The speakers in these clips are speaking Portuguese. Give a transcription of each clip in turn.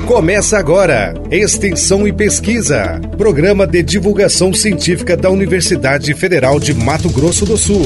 Começa agora, Extensão e Pesquisa, programa de divulgação científica da Universidade Federal de Mato Grosso do Sul.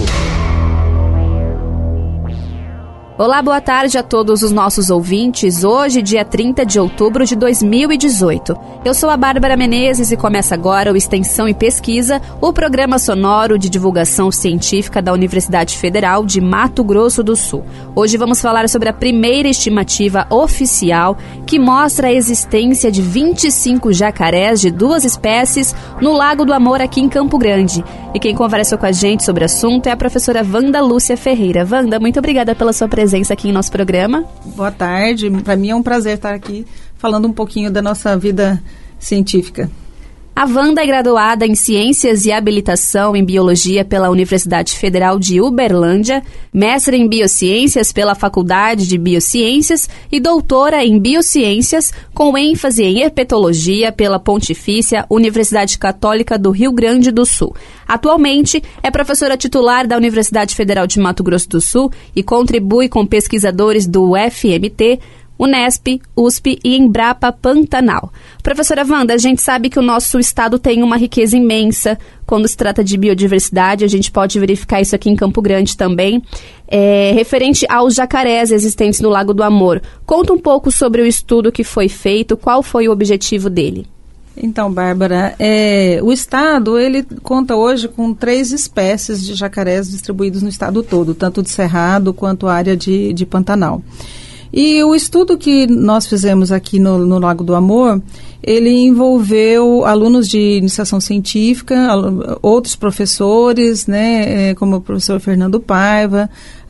Olá, boa tarde a todos os nossos ouvintes. Hoje, dia 30 de outubro de 2018. Eu sou a Bárbara Menezes e começa agora o Extensão e Pesquisa, o programa sonoro de divulgação científica da Universidade Federal de Mato Grosso do Sul. Hoje vamos falar sobre a primeira estimativa oficial que mostra a existência de 25 jacarés de duas espécies no Lago do Amor, aqui em Campo Grande. E quem conversa com a gente sobre o assunto é a professora Wanda Lúcia Ferreira. Wanda, muito obrigada pela sua presença aqui em nosso programa. Boa tarde, para mim é um prazer estar aqui falando um pouquinho da nossa vida científica. A Wanda é graduada em Ciências e Habilitação em Biologia pela Universidade Federal de Uberlândia, mestre em Biociências pela Faculdade de Biociências e doutora em Biociências, com ênfase em Herpetologia pela Pontifícia Universidade Católica do Rio Grande do Sul. Atualmente, é professora titular da Universidade Federal de Mato Grosso do Sul e contribui com pesquisadores do FMT, Unesp, USP e Embrapa Pantanal. Professora Wanda, a gente sabe que o nosso estado tem uma riqueza imensa quando se trata de biodiversidade, a gente pode verificar isso aqui em Campo Grande também. Referente aos jacarés existentes no Lago do Amor, conta um pouco sobre o estudo que foi feito, qual foi o objetivo dele? Então, Bárbara, o estado ele conta hoje com 3 espécies de jacarés distribuídos no estado todo, tanto de Cerrado quanto a área de Pantanal. E o estudo que nós fizemos aqui no Lago do Amor, ele envolveu alunos de iniciação científica, outros professores, né, como o professor Fernando Paiva,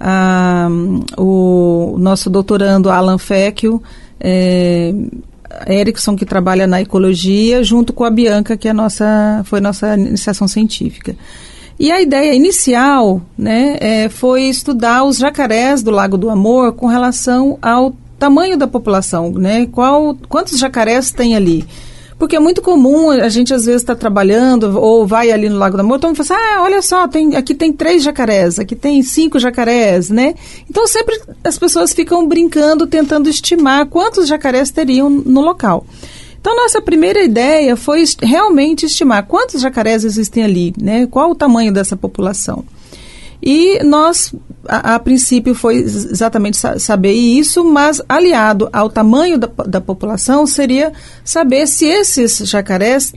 o nosso doutorando Alan Fecchio, Erickson, que trabalha na ecologia, junto com a Bianca, que foi nossa iniciação científica. E a ideia inicial, né, foi estudar os jacarés do Lago do Amor com relação ao tamanho da população, né, quantos jacarés tem ali. Porque é muito comum, a gente às vezes está trabalhando ou vai ali no Lago do Amor, todo mundo fala assim, olha só, aqui tem 3 jacarés, aqui tem 5 jacarés, né? Então sempre as pessoas ficam brincando, tentando estimar quantos jacarés teriam no local. Então, nossa primeira ideia foi realmente estimar quantos jacarés existem ali, né? Qual o tamanho dessa população. E nós, a princípio, foi exatamente saber isso, mas aliado ao tamanho da população, seria saber se esses jacarés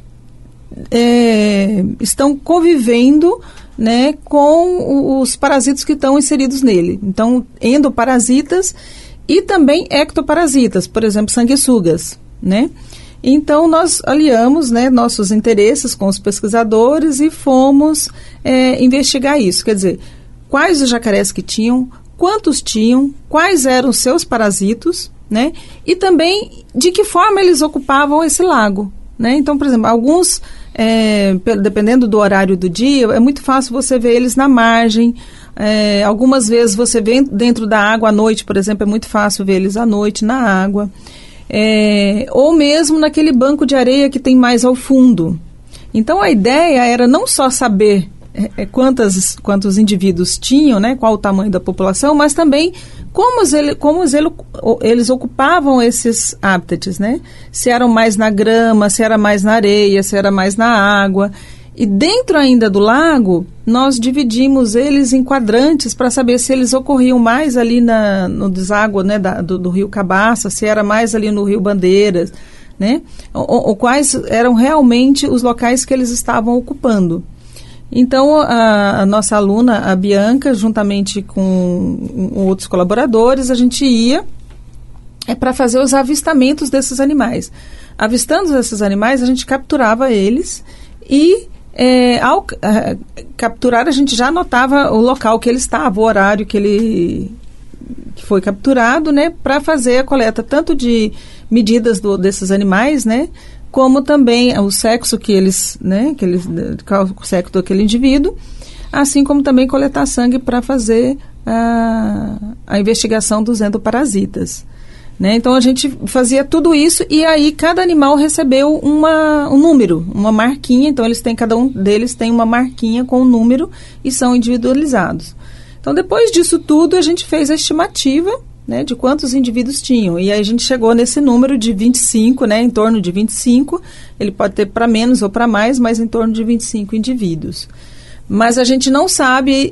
estão convivendo, né, com os parasitas que estão inseridos nele. Então, endoparasitas e também ectoparasitas, por exemplo, sanguessugas, né? Então, nós aliamos, né, nossos interesses com os pesquisadores e fomos investigar isso. Quer dizer, quais os jacarés que tinham, quantos tinham, quais eram os seus parasitos, né, e também de que forma eles ocupavam esse lago, né? Então, por exemplo, alguns, dependendo do horário do dia, é muito fácil você ver eles na margem. Algumas vezes você vê dentro da água à noite, por exemplo, é muito fácil ver eles à noite na água. Ou mesmo naquele banco de areia que tem mais ao fundo. Então a ideia era não só saber quantos indivíduos tinham, né, qual o tamanho da população, mas também como eles ocupavam esses hábitats, né? Se eram mais na grama, se era mais na areia, se era mais na água. E dentro ainda do lago, nós dividimos eles em quadrantes para saber se eles ocorriam mais ali no deságua, né, do rio Cabaça, se era mais ali no rio Bandeiras, né? Ou quais eram realmente os locais que eles estavam ocupando. Então, a nossa aluna, a Bianca, juntamente com outros colaboradores, a gente ia para fazer os avistamentos desses animais. Avistando esses animais, a gente capturava eles e ao capturar, a gente já anotava o local que ele estava, o horário que foi capturado, né, para fazer a coleta tanto de medidas desses animais, né, como também o sexo o sexo daquele indivíduo, assim como também coletar sangue para fazer a investigação dos endoparasitas. Né? Então, a gente fazia tudo isso e aí cada animal recebeu um número, uma marquinha. Então, cada um deles tem uma marquinha com um número e são individualizados. Então, depois disso tudo, a gente fez a estimativa, né, de quantos indivíduos tinham. E aí a gente chegou nesse número de 25, né, em torno de 25. Ele pode ter para menos ou para mais, mas em torno de 25 indivíduos. Mas a gente não sabe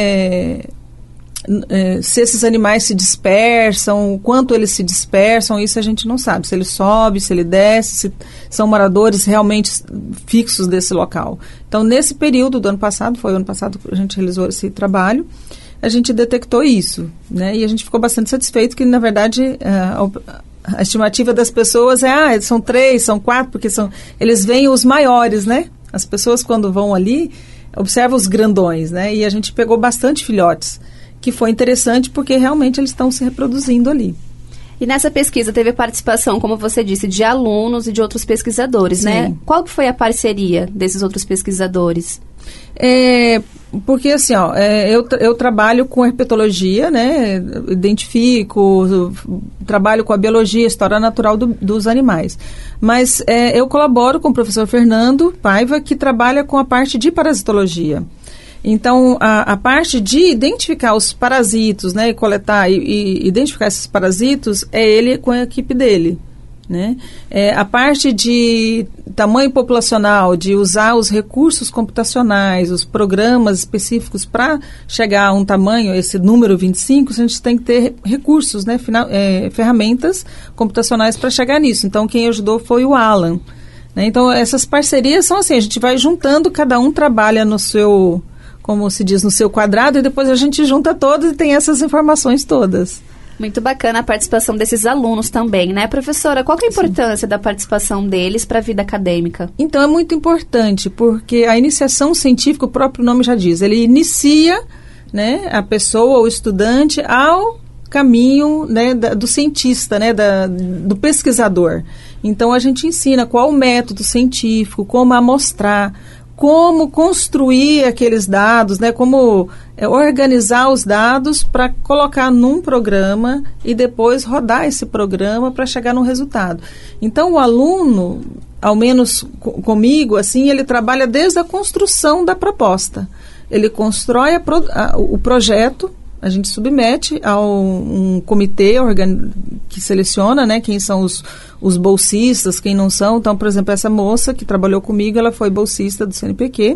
se esses animais se dispersam, o quanto eles se dispersam, isso a gente não sabe. Se ele sobe, se ele desce, se são moradores realmente fixos desse local. Então, nesse período do ano passado, foi o ano passado que a gente realizou esse trabalho, a gente detectou isso, né? E a gente ficou bastante satisfeito que, na verdade, a estimativa das pessoas são 3, são 4, porque eles veem os maiores, né? As pessoas, quando vão ali, observam os grandões, né? E a gente pegou bastante filhotes, que foi interessante porque realmente eles estão se reproduzindo ali. E nessa pesquisa teve participação, como você disse, de alunos e de outros pesquisadores, Sim. né? Qual que foi a parceria desses outros pesquisadores? Porque assim, eu trabalho com herpetologia, né? Identifico, trabalho com a biologia, a história natural dos animais. Mas eu colaboro com o professor Fernando Paiva, que trabalha com a parte de parasitologia. Então, a parte de identificar os parasitos, né, e coletar e identificar esses parasitos, é ele com a equipe dele, né? A parte de tamanho populacional, de usar os recursos computacionais, os programas específicos para chegar a um tamanho, esse número 25, a gente tem que ter recursos, né, ferramentas computacionais para chegar nisso. Então, quem ajudou foi o Alan, né? Então, essas parcerias são assim, a gente vai juntando, cada um trabalha no seu, como se diz, no seu quadrado, e depois a gente junta todos e tem essas informações todas. Muito bacana a participação desses alunos também, né, professora? Qual que é a importância da participação deles para a vida acadêmica? Então, é muito importante, porque a iniciação científica, o próprio nome já diz, ele inicia, né, a pessoa, o estudante, ao caminho, né, do cientista, né, do pesquisador. Então, a gente ensina qual o método científico, como amostrar, como construir aqueles dados, né, como organizar os dados para colocar num programa e depois rodar esse programa para chegar num resultado. Então, o aluno, ao menos comigo, assim, ele trabalha desde a construção da proposta. Ele constrói o projeto, a gente submete a um comitê que seleciona, né, quem são os bolsistas, quem não são. Então, por exemplo, essa moça que trabalhou comigo, ela foi bolsista do CNPq.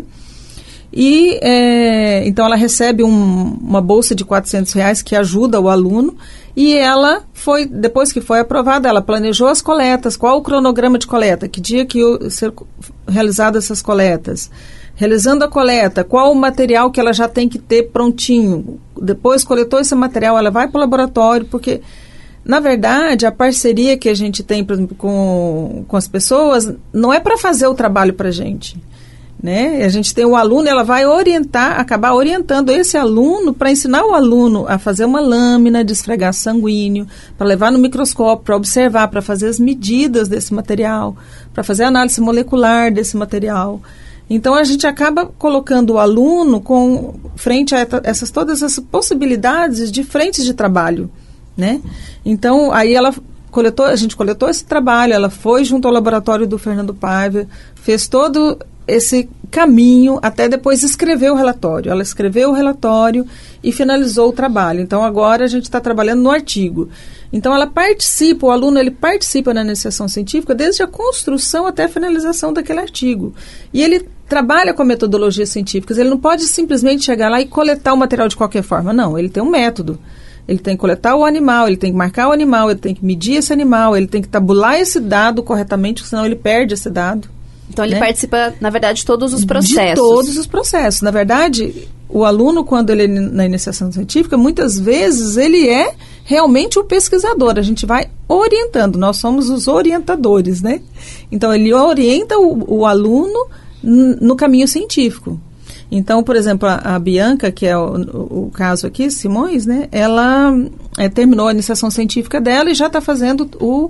E, então, ela recebe uma bolsa de R$400 que ajuda o aluno. E ela foi, depois que foi aprovada, ela planejou as coletas, qual o cronograma de coleta, que dia que ia ser realizadas essas coletas. Realizando a coleta, qual o material que ela já tem que ter prontinho. Depois coletou esse material, ela vai para o laboratório, porque, na verdade, a parceria que a gente tem, por exemplo, com as pessoas, não é para fazer o trabalho para a gente, né? A gente tem o aluno, ela vai acabar orientando esse aluno para ensinar o aluno a fazer uma lâmina de esfregar sanguíneo, para levar no microscópio, para observar, para fazer as medidas desse material, para fazer a análise molecular desse material. Então, a gente acaba colocando o aluno frente a todas essas possibilidades de frentes de trabalho, né? Então, aí a gente coletou esse trabalho, ela foi junto ao laboratório do Fernando Paiva, fez todo esse caminho até depois escrever o relatório. Ela escreveu o relatório e finalizou o trabalho. Então, agora a gente está trabalhando no artigo. Então, o aluno ele participa na iniciação científica desde a construção até a finalização daquele artigo. E ele trabalha com metodologias científicas, ele não pode simplesmente chegar lá e coletar o material de qualquer forma. Não, ele tem um método. Ele tem que coletar o animal, ele tem que marcar o animal, ele tem que medir esse animal, ele tem que tabular esse dado corretamente, senão ele perde esse dado. Então, ele participa, na verdade, de todos os processos. De todos os processos. Na verdade, o aluno, quando ele na iniciação científica, muitas vezes ele é realmente o pesquisador. A gente vai orientando, nós somos os orientadores, né? Então, ele orienta o aluno no caminho científico. Então, por exemplo, a Bianca, que é o caso aqui, Simões, né? Ela terminou a iniciação científica dela e já está fazendo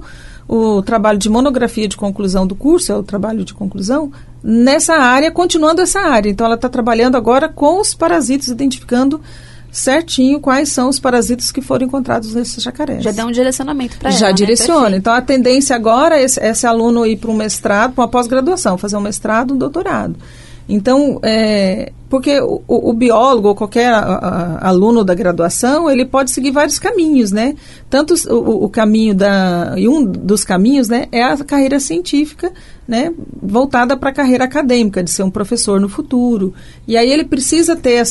o trabalho de monografia de conclusão do curso, é o trabalho de conclusão, nessa área, continuando essa área. Então, ela está trabalhando agora com os parasitas, identificando certinho quais são os parasitas que foram encontrados nesses jacarés. Já dá um direcionamento para ela, já direciona. Né? Então, a tendência agora é esse aluno ir para um mestrado, para uma pós-graduação, fazer um mestrado, um doutorado. Então, porque o biólogo ou qualquer aluno da graduação, ele pode seguir vários caminhos, né? Tanto o caminho e um dos caminhos, né, é a carreira científica, né, voltada para a carreira acadêmica, de ser um professor no futuro. E aí ele precisa ter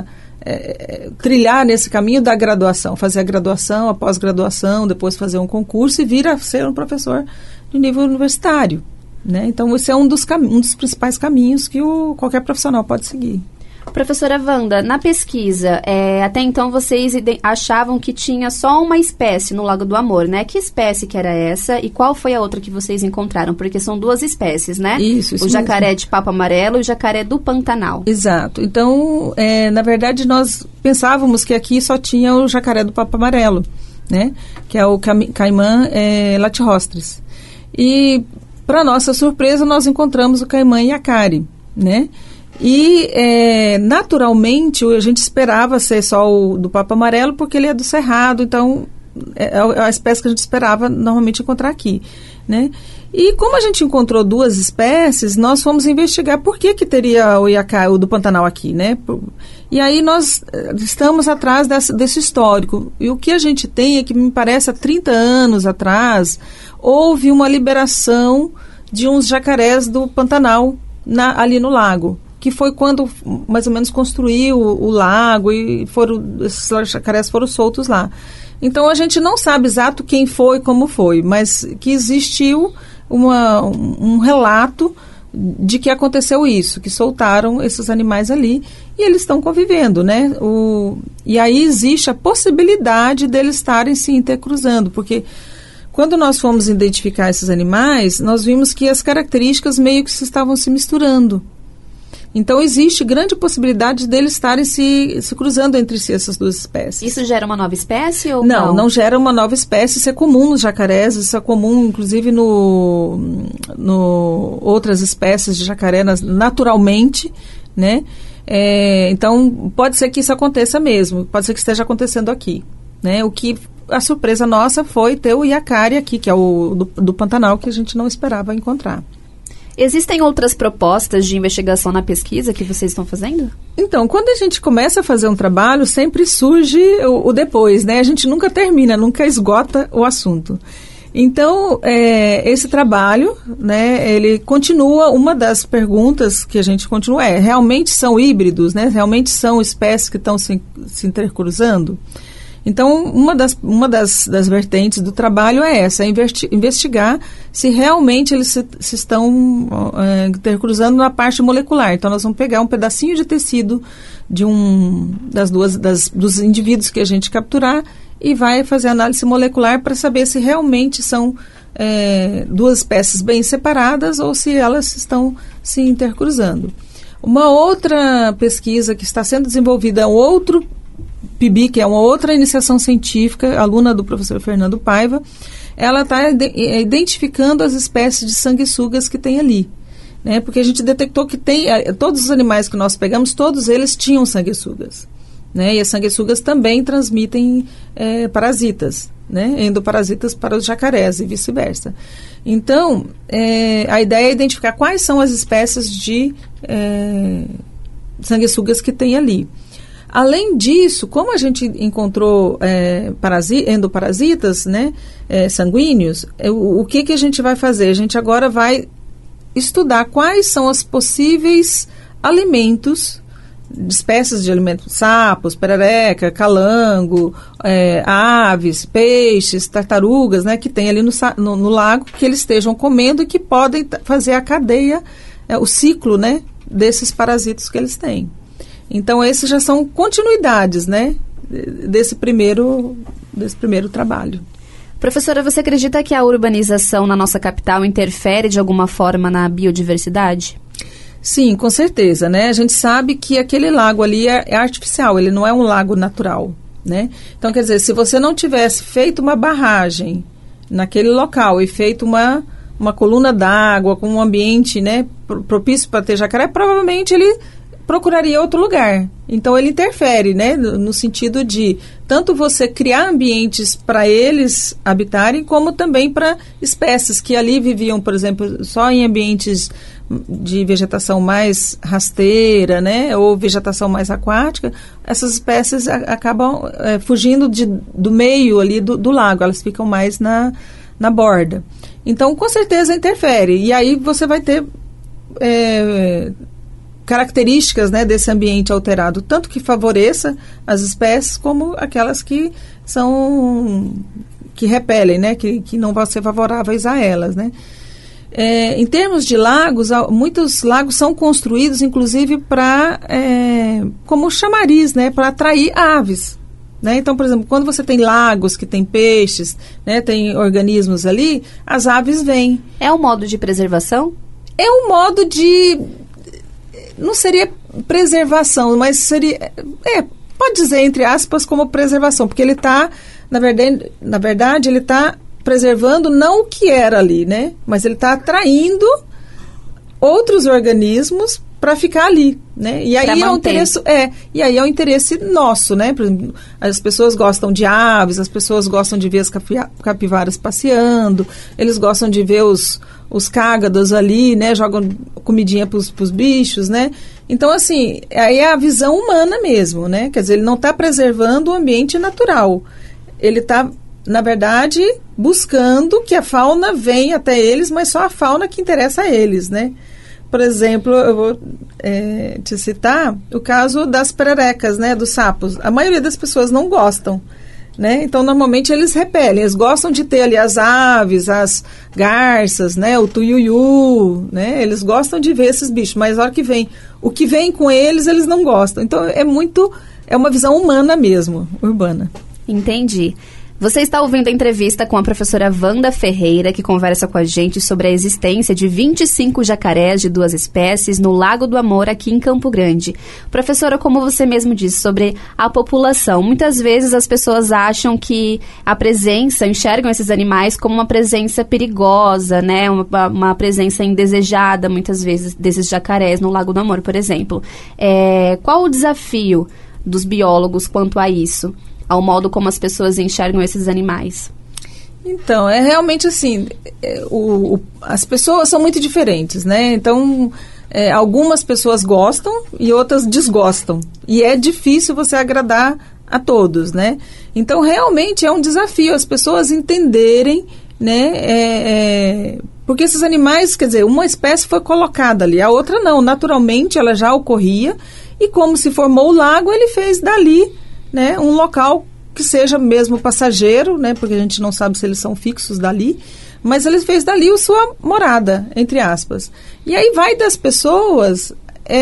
trilhar nesse caminho da graduação, fazer a graduação, a pós-graduação, depois fazer um concurso e vir a ser um professor de nível universitário. Né? Então, esse é um dos principais caminhos que qualquer profissional pode seguir. Professora Wanda, na pesquisa, até então vocês achavam que tinha só uma espécie no Lago do Amor, né? Que espécie que era essa e qual foi a outra que vocês encontraram? Porque são 2 espécies, né? Isso o jacaré mesmo. De papo amarelo e o jacaré do Pantanal. Exato. Então, na verdade, nós pensávamos que aqui só tinha o jacaré do papo amarelo, né? Que é o caimã latirostris. E, para nossa surpresa, nós encontramos o caimã iacare, né? E, naturalmente, a gente esperava ser só o do papo amarelo, porque ele é do Cerrado, então é a espécie que a gente esperava normalmente encontrar aqui, né? E como a gente encontrou 2 espécies, nós fomos investigar por que teria o iacare, o do Pantanal aqui, né? E aí nós estamos atrás desse histórico. E o que a gente tem é que, me parece, há 30 anos atrás, houve uma liberação de uns jacarés do Pantanal ali no lago, que foi quando mais ou menos construiu o lago e esses jacarés foram soltos lá. Então a gente não sabe exato quem foi, como foi, mas que existiu um relato de que aconteceu isso, que soltaram esses animais ali e eles estão convivendo, né? E aí existe a possibilidade deles estarem se intercruzando, porque quando nós fomos identificar esses animais, nós vimos que as características meio que estavam se misturando. Então, existe grande possibilidade deles estarem se cruzando entre si, essas 2 espécies. Isso gera uma nova espécie ou não? Não gera uma nova espécie. Isso é comum nos jacarés, isso é comum, inclusive, no outras espécies de jacaré naturalmente, né? Então, pode ser que isso aconteça mesmo, pode ser que esteja acontecendo aqui, né? A surpresa nossa foi ter o iacare aqui, que é o do Pantanal, que a gente não esperava encontrar. Existem outras propostas de investigação na pesquisa que vocês estão fazendo? Então, quando a gente começa a fazer um trabalho, sempre surge o depois, né? A gente nunca termina, nunca esgota o assunto. Então, esse trabalho, né, ele continua, uma das perguntas que a gente continua realmente são híbridos, né? Realmente são espécies que estão se intercruzando? Então, uma das vertentes do trabalho é essa, investigar se realmente eles se estão intercruzando na parte molecular. Então, nós vamos pegar um pedacinho de tecido de dos indivíduos que a gente capturar e vai fazer análise molecular para saber se realmente são 2 espécies bem separadas ou se elas estão se intercruzando. Uma outra pesquisa que está sendo desenvolvida, outro PIBI, que é uma outra iniciação científica, aluna do professor Fernando Paiva, ela está identificando as espécies de sanguessugas que tem ali, né? Porque a gente detectou que todos os animais que nós pegamos, todos eles tinham sanguessugas, né? E as sanguessugas também transmitem parasitas, né? Endoparasitas para os jacarés e vice-versa. Então, a ideia é identificar quais são as espécies de sanguessugas que tem ali. Além disso, como a gente encontrou endoparasitas, né, sanguíneos, o que a gente vai fazer? A gente agora vai estudar quais são os possíveis alimentos, espécies de alimentos, sapos, perereca, calango, aves, peixes, tartarugas, né, que tem ali no lago, que eles estejam comendo e que podem fazer a cadeia, o ciclo, né, desses parasitas que eles têm. Então, esses já são continuidades, né, desse primeiro trabalho. Professora, você acredita que a urbanização na nossa capital interfere de alguma forma na biodiversidade? Sim, com certeza, né? A gente sabe que aquele lago ali é artificial, ele não é um lago natural, né? Então, quer dizer, se você não tivesse feito uma barragem naquele local e feito uma coluna d'água com um ambiente, né, propício para ter jacaré, provavelmente ele procuraria outro lugar. Então, ele interfere, né, no sentido de tanto você criar ambientes para eles habitarem, como também para espécies que ali viviam, por exemplo, só em ambientes de vegetação mais rasteira, né, ou vegetação mais aquática. Essas espécies acabam fugindo do meio ali do lago, elas ficam mais na borda. Então, com certeza interfere. E aí você vai ter características, né, desse ambiente alterado, tanto que favoreça as espécies, como aquelas que repelem, né, que não vão ser favoráveis a elas, né. Em termos de lagos, muitos lagos são construídos, inclusive, como chamariz, né, para atrair aves. Né? Então, por exemplo, quando você tem lagos que tem peixes, né, tem organismos ali, as aves vêm. É um modo de preservação? É um modo de... Não seria preservação, mas seria... pode dizer, entre aspas, como preservação, porque ele está, na verdade, ele está preservando não o que era ali, né? Mas ele está atraindo outros organismos para ficar ali, né? E aí é o interesse nosso, né? Por exemplo, as pessoas gostam de aves, as pessoas gostam de ver as capivaras passeando, eles gostam de ver os cágados ali, né? Jogam comidinha para os bichos, né? Então, assim, aí é a visão humana mesmo, né? Quer dizer, ele não está preservando o ambiente natural. Ele está, na verdade, buscando que a fauna venha até eles, mas só a fauna que interessa a eles, né? Por exemplo, eu vou te citar o caso das pererecas, né, dos sapos. A maioria das pessoas não gostam, né? Então, normalmente, eles repelem. Eles gostam de ter ali as aves, as garças, né, o tuiuiu, né? Eles gostam de ver esses bichos, mas a hora que vem, o que vem com eles não gostam. Então, é uma visão humana mesmo, urbana. Entendi. Você está ouvindo a entrevista com a professora Wanda Ferreira, que conversa com a gente sobre a existência de 25 jacarés de 2 espécies no Lago do Amor, aqui em Campo Grande. Professora, como você mesmo disse, sobre a população, muitas vezes as pessoas acham que enxergam esses animais como uma presença perigosa, né? Uma presença indesejada, muitas vezes, desses jacarés no Lago do Amor, por exemplo. Qual o desafio dos biólogos quanto a isso? Ao modo como as pessoas enxergam esses animais? Então, é realmente assim, as pessoas são muito diferentes, né? Então, algumas pessoas gostam e outras desgostam. E é difícil você agradar a todos, né? Então, realmente é um desafio as pessoas entenderem, né? Porque esses animais, quer dizer, uma espécie foi colocada ali, a outra não. Naturalmente, ela já ocorria e como se formou o lago, ele fez dali, né, um local que seja mesmo passageiro, né, porque a gente não sabe se eles são fixos dali, mas ele fez dali a sua morada, entre aspas. E aí vai das pessoas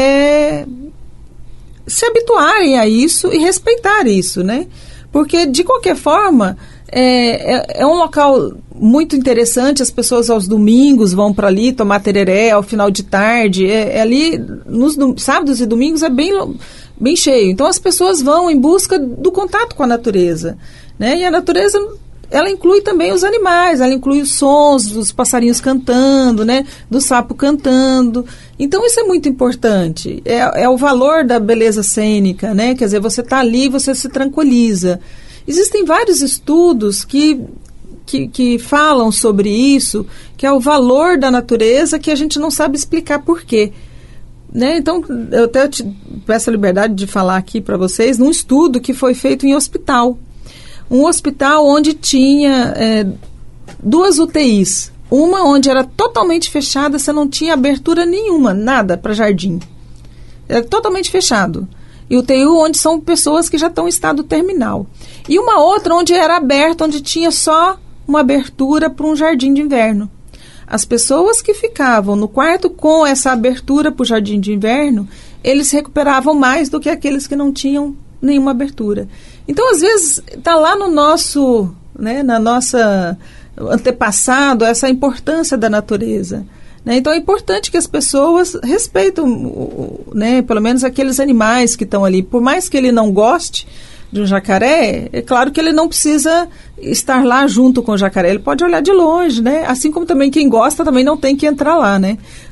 se habituarem a isso e respeitar isso, né? Porque, de qualquer forma, é um local muito interessante, as pessoas aos domingos vão para ali tomar tereré ao final de tarde, ali nos sábados e domingos é bem cheio. Então, as pessoas vão em busca do contato com a natureza, né? E a natureza, ela inclui também os animais, ela inclui os sons dos passarinhos cantando, né? Do sapo cantando. Então, isso é muito importante. É o valor da beleza cênica, né? Quer dizer, você está ali, você se tranquiliza. Existem vários estudos que falam sobre isso, que é o valor da natureza, que a gente não sabe explicar por quê. Né? Então, eu até te peço a liberdade de falar aqui para vocês num estudo que foi feito em hospital. Um hospital onde tinha 2 UTIs. Uma onde era totalmente fechada, você não tinha abertura nenhuma, nada para jardim. Era totalmente fechado. E UTI onde são pessoas que já estão em estado terminal. E uma outra onde era aberta, onde tinha só uma abertura para um jardim de inverno. As pessoas que ficavam no quarto com essa abertura para o jardim de inverno, eles recuperavam mais do que aqueles que não tinham nenhuma abertura. Então, às vezes, está lá no nosso, né, na nossa antepassado, essa importância da natureza. Né? Então, é importante que as pessoas respeitem, né, pelo menos aqueles animais que estão ali. Por mais que ele não goste de um jacaré, é claro que ele não precisa estar lá junto com o jacaré, ele pode olhar de longe, né? Assim como também quem gosta também não tem que entrar lá, né?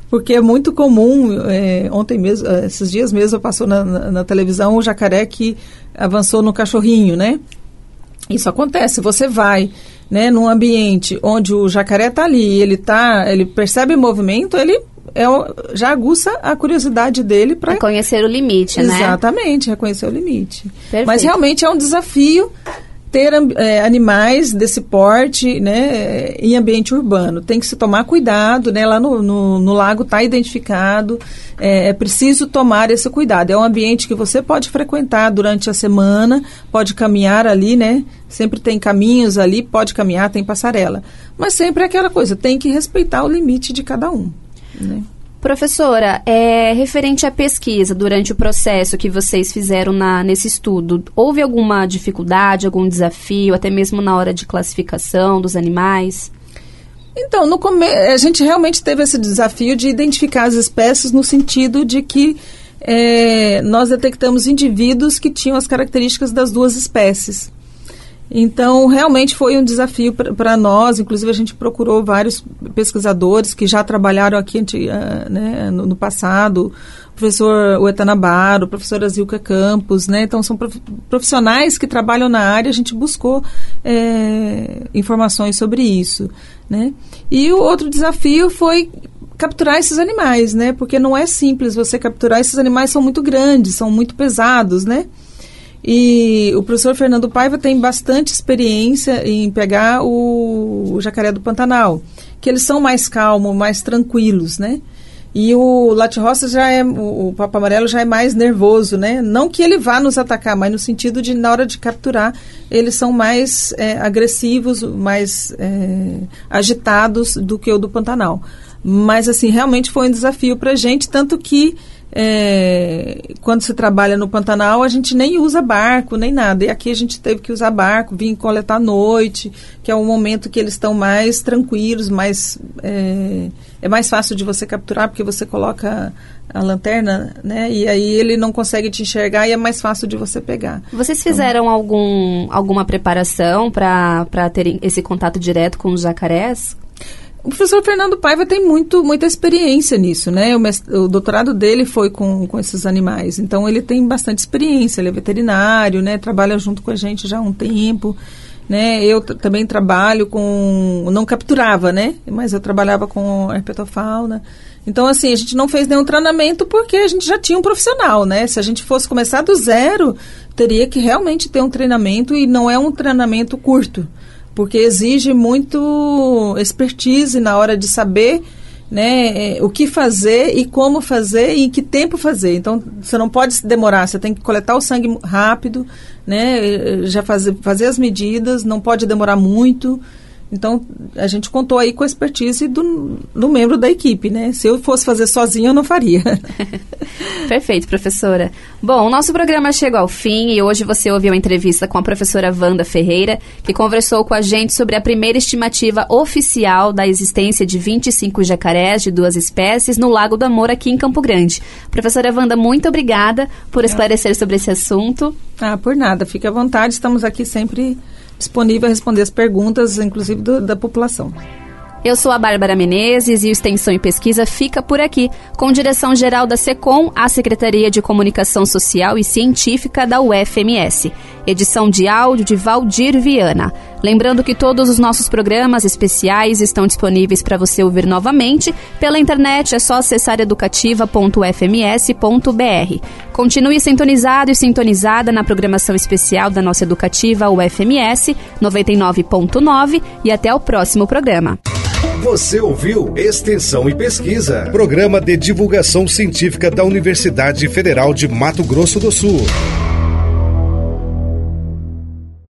porque é muito comum, ontem mesmo, esses dias mesmo, passou na televisão o jacaré que avançou no cachorrinho, né? Isso acontece, você vai, né, num ambiente onde o jacaré está ali, ele percebe movimento, ele já aguça a curiosidade dele para conhecer o limite, né? Exatamente, reconhecer o limite. Perfeito. Mas realmente é um desafio ter animais desse porte, né, em ambiente urbano. Tem que se tomar cuidado, né? Lá no lago está identificado, é preciso tomar esse cuidado. É um ambiente que você pode frequentar durante a semana, pode caminhar ali, né? Sempre tem caminhos ali, pode caminhar, tem passarela. Mas sempre é aquela coisa, tem que respeitar o limite de cada um, né? Professora, referente à pesquisa, durante o processo que vocês fizeram nesse estudo, houve alguma dificuldade, algum desafio, até mesmo na hora de classificação dos animais? Então, a gente realmente teve esse desafio de identificar as espécies no sentido de que nós detectamos indivíduos que tinham as características das duas espécies. Então, realmente foi um desafio para nós. Inclusive, a gente procurou vários pesquisadores que já trabalharam aqui né, no passado, o professor Uetanabaro, o professor Azilca Campos, né? Então, são profissionais que trabalham na área, a gente buscou informações sobre isso, né? E o outro desafio foi capturar esses animais, né? Porque não é simples você capturar, esses animais são muito grandes, são muito pesados, né? E o professor Fernando Paiva tem bastante experiência em pegar o jacaré do Pantanal, que eles são mais calmos, mais tranquilos, né? E o late-roça o papo amarelo já é mais nervoso, né? Não que ele vá nos atacar, mas no sentido de, na hora de capturar, eles são mais agressivos, mais agitados do que o do Pantanal. Mas, assim, realmente foi um desafio para a gente, tanto que quando se trabalha no Pantanal, a gente nem usa barco, nem nada. E aqui a gente teve que usar barco, vir coletar à noite, que é o momento que eles estão mais tranquilos, é mais fácil de você capturar, porque você coloca a lanterna, né? E aí ele não consegue te enxergar e é mais fácil de você pegar. Vocês fizeram alguma preparação para terem esse contato direto com os jacarés? O professor Fernando Paiva tem muita experiência nisso, né? O doutorado dele foi com esses animais, então ele tem bastante experiência, ele é veterinário, né? Trabalha junto com a gente já há um tempo, né? Eu também trabalho não capturava, né? Mas eu trabalhava com herpetofauna. Então, assim, a gente não fez nenhum treinamento porque a gente já tinha um profissional, né? Se a gente fosse começar do zero, teria que realmente ter um treinamento, e não é um treinamento curto, porque exige muito expertise na hora de saber, né, o que fazer e como fazer e em que tempo fazer. Então, você não pode se demorar, você tem que coletar o sangue rápido, né, já fazer as medidas, não pode demorar muito. Então, a gente contou aí com a expertise do membro da equipe, né? Se eu fosse fazer sozinha, eu não faria. Perfeito, professora. Bom, o nosso programa chegou ao fim e hoje você ouviu a entrevista com a professora Wanda Ferreira, que conversou com a gente sobre a primeira estimativa oficial da existência de 25 jacarés de duas espécies no Lago do Amor, aqui em Campo Grande. Professora Wanda, muito obrigada por esclarecer sobre esse assunto. Por nada. Fique à vontade, estamos aqui sempre disponível a responder as perguntas, inclusive da população. Eu sou a Bárbara Menezes e o Extensão e Pesquisa fica por aqui, com direção-geral da SECOM, a Secretaria de Comunicação Social e Científica da UFMS. Edição de áudio de Valdir Viana. Lembrando que todos os nossos programas especiais estão disponíveis para você ouvir novamente. Pela internet é só acessar educativa.ufms.br. Continue sintonizado e sintonizada na programação especial da nossa educativa UFMS 99.9 e até o próximo programa. Você ouviu Extensão e Pesquisa, programa de divulgação científica da Universidade Federal de Mato Grosso do Sul.